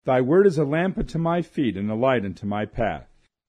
Thy word is a lamp unto my feet and a light unto my path.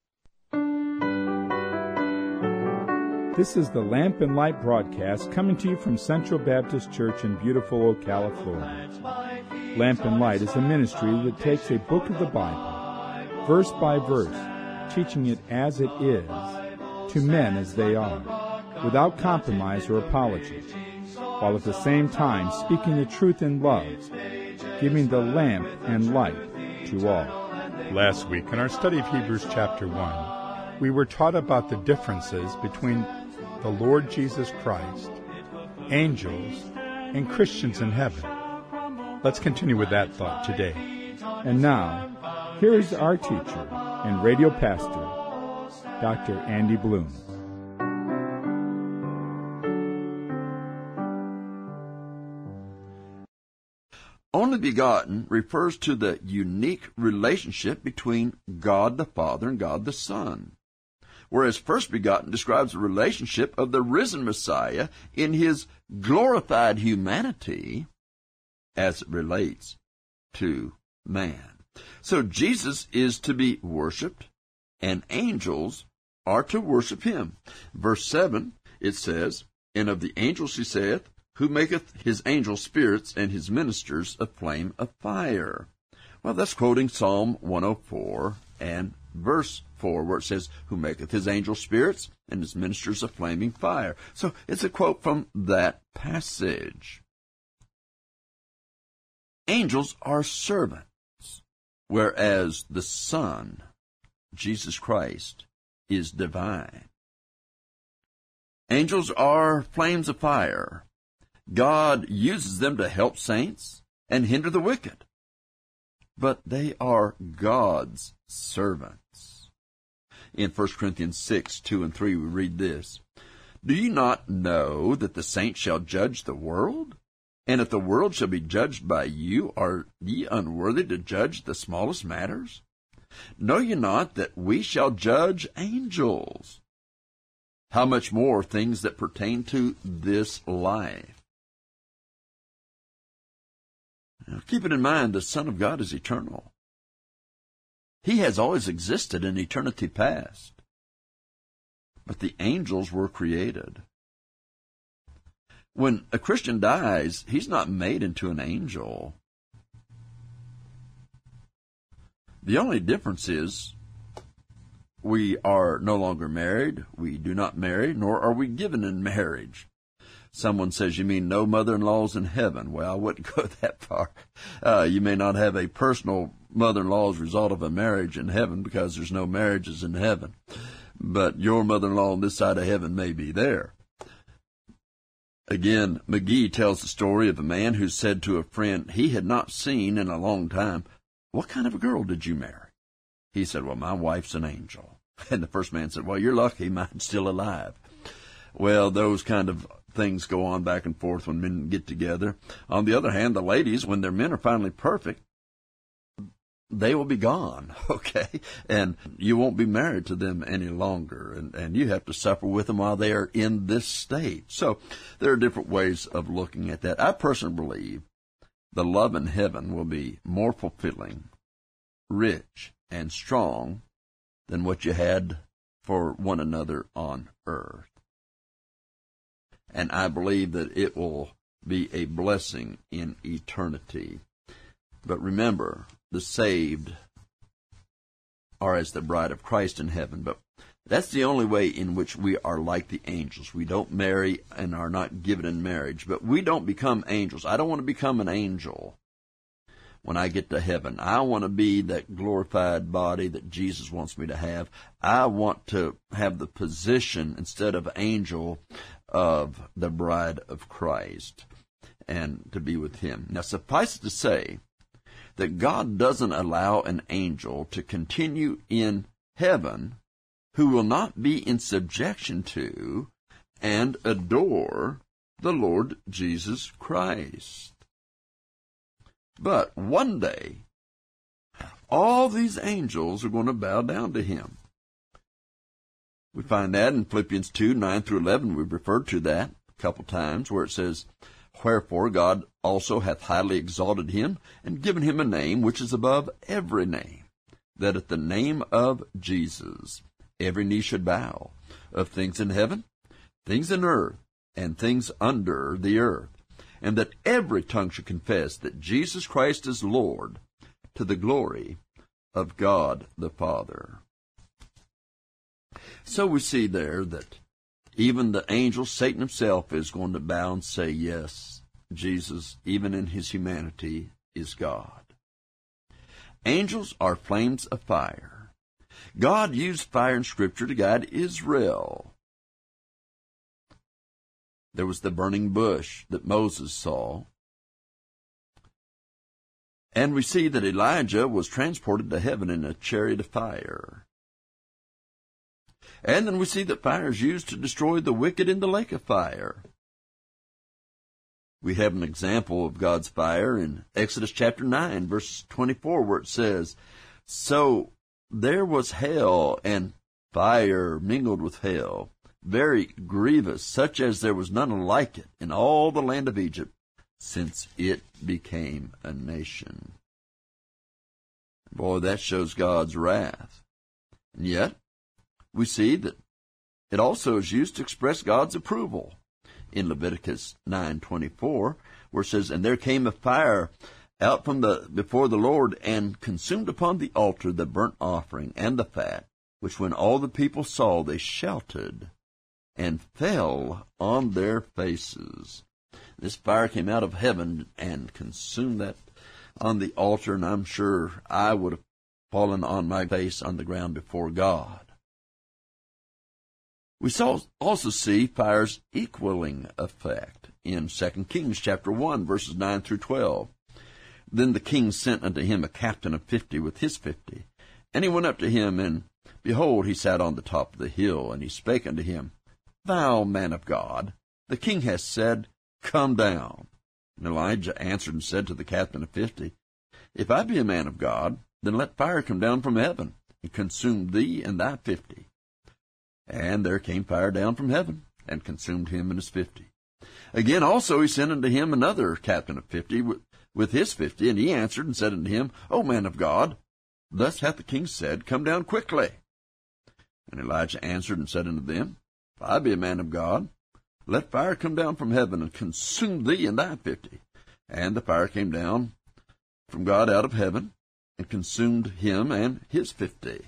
This is the Lamp and Light broadcast coming to you from Central Baptist Church in beautiful Ocala, Florida. Lamp and Light is a ministry that takes a book of the Bible, verse by verse, teaching it as it is, to men as they are, without compromise or apology, while at the same time speaking the truth in love, giving the lamp and light to all. Last week, in our study of Hebrews chapter 1, we were taught about the differences between the Lord Jesus Christ, angels, and Christians in heaven. Let's continue with that thought today. And now, here is our teacher and radio pastor, Dr. Andy Bloom. Only begotten refers to the unique relationship between God the Father and God the Son, whereas first begotten describes the relationship of the risen Messiah in his glorified humanity as it relates to man. So Jesus is to be worshipped, and angels are to worship him. Verse 7, it says, "And of the angels he saith, who maketh his angels spirits and his ministers a flame of fire." Well, that's quoting Psalm 104 and verse 4, where it says, "Who maketh his angels spirits and his ministers a flaming fire." So it's a quote from that passage. Angels are servants, whereas the Son, Jesus Christ, is divine. Angels are flames of fire. God uses them to help saints and hinder the wicked. But they are God's servants. In 1 Corinthians 6, 2 and 3, we read this, "Do you not know that the saints shall judge the world? And if the world shall be judged by you, are ye unworthy to judge the smallest matters? Know ye not that we shall judge angels? How much more things that pertain to this life?" Now, keep it in mind, the Son of God is eternal. He has always existed in eternity past. But the angels were created. When a Christian dies, he's not made into an angel. The only difference is we are no longer married, we do not marry, nor are we given in marriage. Someone says, "You mean no mother-in-laws in heaven?" Well, I wouldn't go that far. You may not have a personal mother-in-law as a result of a marriage in heaven, because there's no marriages in heaven. But your mother-in-law on this side of heaven may be there. Again, McGee tells the story of a man who said to a friend he had not seen in a long time, "What kind of a girl did you marry?" He said, "Well, my wife's an angel." And the first man said, "Well, you're lucky, mine's still alive." Well, those kind of things go on back and forth when men get together. On the other hand, the ladies, when their men are finally perfect, they will be gone, okay? And you won't be married to them any longer, and you have to suffer with them while they are in this state. So there are different ways of looking at that. I personally believe the love in heaven will be more fulfilling, rich, and strong than what you had for one another on earth. And I believe that it will be a blessing in eternity. But remember, the saved are as the bride of Christ in heaven. But that's the only way in which we are like the angels. We don't marry and are not given in marriage. But we don't become angels. I don't want to become an angel when I get to heaven. I want to be that glorified body that Jesus wants me to have. I want to have the position, instead of angel, of the bride of Christ, and to be with him. Now, suffice it to say that God doesn't allow an angel to continue in heaven who will not be in subjection to and adore the Lord Jesus Christ. But one day, all these angels are going to bow down to him. We find that in Philippians 2, 9 through 11. We've referred to that a couple times, where it says, Wherefore God also hath highly exalted him, and given him a name which is above every name, that at the name of Jesus every knee should bow, of things in heaven, things in earth, and things under the earth, and that every tongue should confess that Jesus Christ is Lord, to the glory of God the Father. So we see there that even the angel, Satan himself, is going to bow and say, yes, Jesus, even in his humanity, is God. Angels are flames of fire. God used fire in Scripture to guide Israel. There was the burning bush that Moses saw. And we see that Elijah was transported to heaven in a chariot of fire. And then we see that fire is used to destroy the wicked in the lake of fire. We have an example of God's fire in Exodus chapter 9, verse 24, where it says, So there was hail and fire mingled with hail, very grievous, such as there was none like it in all the land of Egypt, since it became a nation. Boy, that shows God's wrath. And yet, we see that it also is used to express God's approval. In Leviticus 9:24, where it says, And there came a fire out from before the Lord, and consumed upon the altar the burnt offering and the fat, which when all the people saw, they shouted and fell on their faces. This fire came out of heaven and consumed that on the altar, and I'm sure I would have fallen on my face on the ground before God. We also see fire's equaling effect in 2 Kings chapter 1, verses 9 through 12. Then the king sent unto him a captain of 50 with his 50. And he went up to him, and behold, he sat on the top of the hill, and he spake unto him, Thou man of God, the king hath said, Come down. And Elijah answered and said to the captain of 50, If I be a man of God, then let fire come down from heaven, and consume thee and thy 50. And there came fire down from heaven, and consumed him and his 50. Again also he sent unto him another captain of 50 with his 50, and he answered and said unto him, O man of God, thus hath the king said, Come down quickly. And Elijah answered and said unto them, If I be a man of God, let fire come down from heaven, and consume thee and thy 50. And the fire came down from God out of heaven, and consumed him and his 50.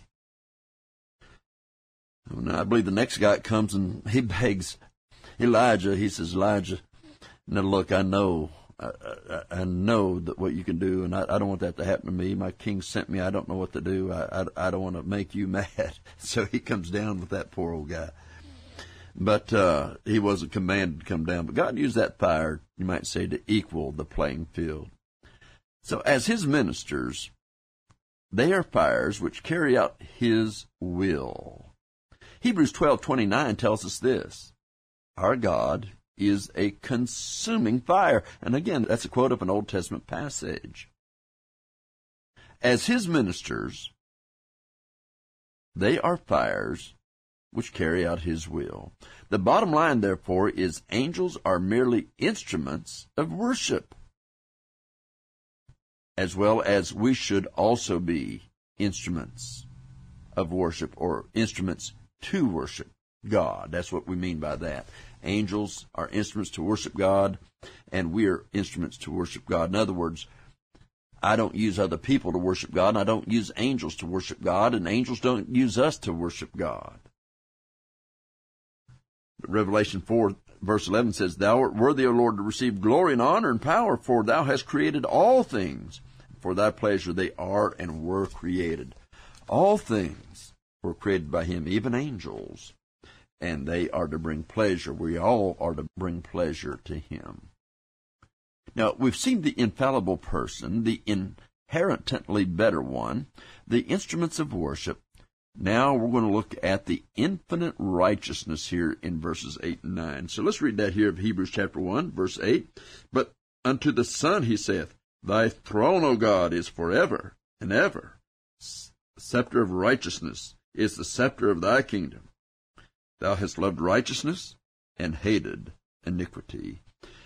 Now, I believe the next guy comes and he begs Elijah. He says, Elijah, now look, I know that what you can do, and I don't want that to happen to me. My king sent me. I don't know what to do. I don't want to make you mad. So he comes down with that poor old guy. But he wasn't commanded to come down. But God used that fire, you might say, to equal the playing field. So as his ministers, they are fires which carry out his will. Hebrews 12:29 tells us this, Our God is a consuming fire. And again, that's a quote of an Old Testament passage. As his ministers, they are fires which carry out his will. The bottom line, therefore, is angels are merely instruments of worship, as well as we should also be instruments of worship, or instruments to worship God. That's what we mean by that. Angels are instruments to worship God, and we are instruments to worship God. In other words, I don't use other people to worship God, and I don't use angels to worship God, and angels don't use us to worship God. Revelation 4, verse 11 says, Thou art worthy, O Lord, to receive glory and honor and power, for thou hast created all things. For thy pleasure they are and were created. All things were created by him, even angels, and they are to bring pleasure. We all are to bring pleasure to him. Now, we've seen the infallible person, the inherently better one, the instruments of worship. Now we're going to look at the infinite righteousness here in verses 8 and 9. So let's read that here of Hebrews chapter 1, verse 8. But unto the Son he saith, Thy throne, O God, is forever and ever. The scepter of righteousness is the scepter of thy kingdom. Thou hast loved righteousness and hated iniquity.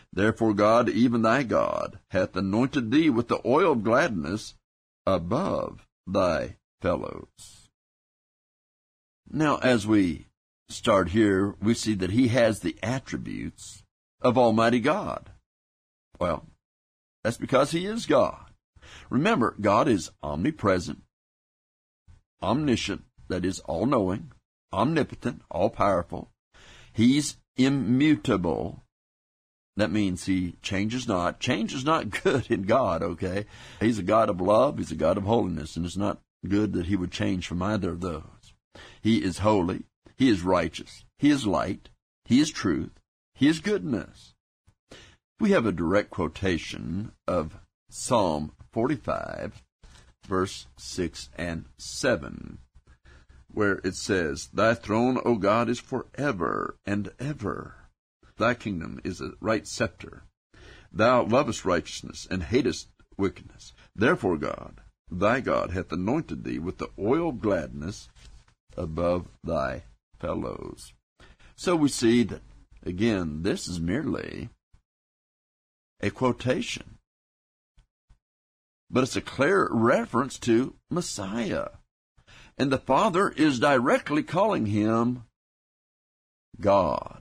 Therefore God, even thy God, hath anointed thee with the oil of gladness above thy fellows. Now, as we start here, we see that he has the attributes of Almighty God. Well, that's because he is God. Remember, God is omnipresent, omniscient, that is, all-knowing, omnipotent, all-powerful. He's immutable. That means he changes not. Change is not good in God, okay? He's a God of love. He's a God of holiness, and it's not good that he would change from either of those. He is holy. He is righteous. He is light. He is truth. He is goodness. We have a direct quotation of Psalm 45, verse 6 and 7, where it says, Thy throne, O God, is forever and ever. Thy kingdom is a right scepter. Thou lovest righteousness and hatest wickedness. Therefore God, thy God, hath anointed thee with the oil of gladness above thy fellows. So we see that, again, this is merely a quotation, but it's a clear reference to Messiah. And the Father is directly calling him God.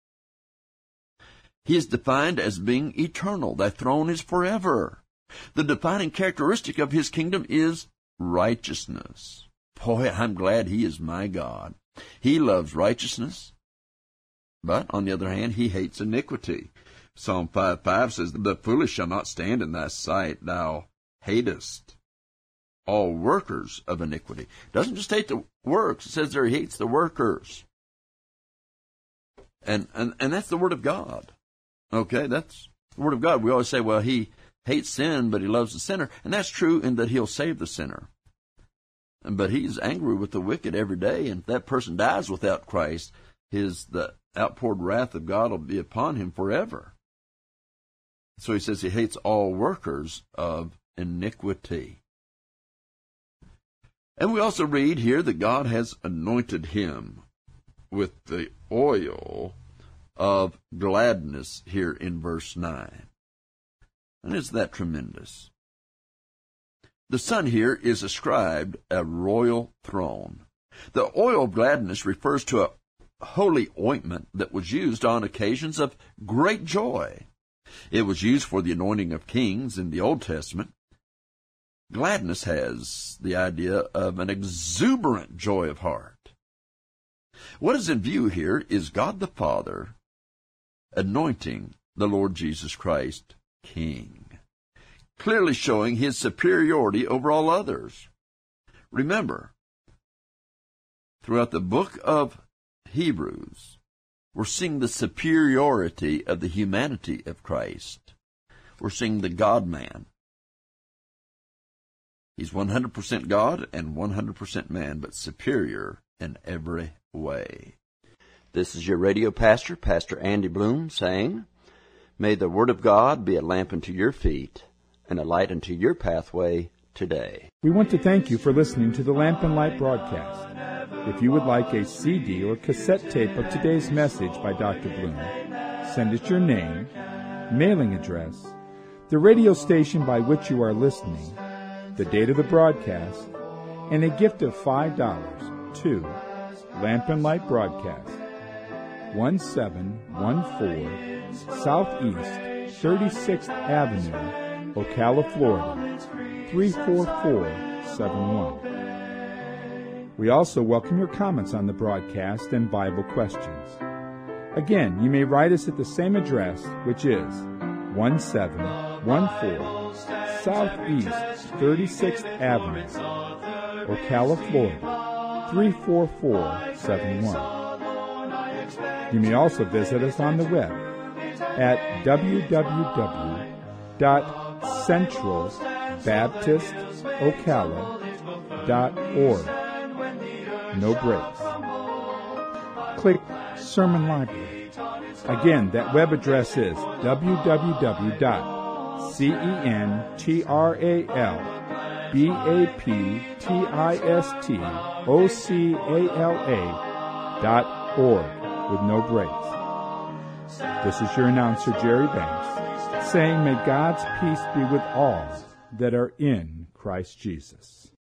He is defined as being eternal. Thy throne is forever. The defining characteristic of his kingdom is righteousness. Boy, I'm glad he is my God. He loves righteousness, but on the other hand, he hates iniquity. Psalm 5:5 says, The foolish shall not stand in thy sight. Thou hatest all workers of iniquity. It doesn't just hate the works. It says there he hates the workers. And that's the word of God. Okay, that's the word of God. We always say, well, he hates sin, but he loves the sinner. And that's true in that he'll save the sinner. But he's angry with the wicked every day. And if that person dies without Christ, the outpoured wrath of God will be upon him forever. So he says he hates all workers of iniquity. And we also read here that God has anointed him with the oil of gladness here in verse 9. And isn't that tremendous? The Son here is ascribed a royal throne. The oil of gladness refers to a holy ointment that was used on occasions of great joy. It was used for the anointing of kings in the Old Testament. Gladness has the idea of an exuberant joy of heart. What is in view here is God the Father anointing the Lord Jesus Christ King, clearly showing his superiority over all others. Remember, throughout the book of Hebrews, we're seeing the superiority of the humanity of Christ. We're seeing the God-man. He's 100% God and 100% man, but superior in every way. This is your radio pastor, Pastor Andy Bloom, saying, May the Word of God be a lamp unto your feet and a light unto your pathway today. We want to thank you for listening to the Lamp and Light broadcast. If you would like a CD or cassette tape of today's message by Dr. Bloom, send us your name, mailing address, the radio station by which you are listening, the date of the broadcast, and a gift of $5 to Lamp and Light Broadcast, 1714 Southeast 36th Avenue, Ocala, Florida, 34471. We also welcome your comments on the broadcast and Bible questions. Again, you may write us at the same address, which is 1714 Southeast 36th Avenue, Ocala, Florida, 34471. You may also visit us on the web at www.centralbaptistocala.org. No breaks. Click Sermon Library. Again, that web address is www.centralbaptistocala.org with no breaks. This is your announcer, Jerry Banks, saying may God's peace be with all that are in Christ Jesus.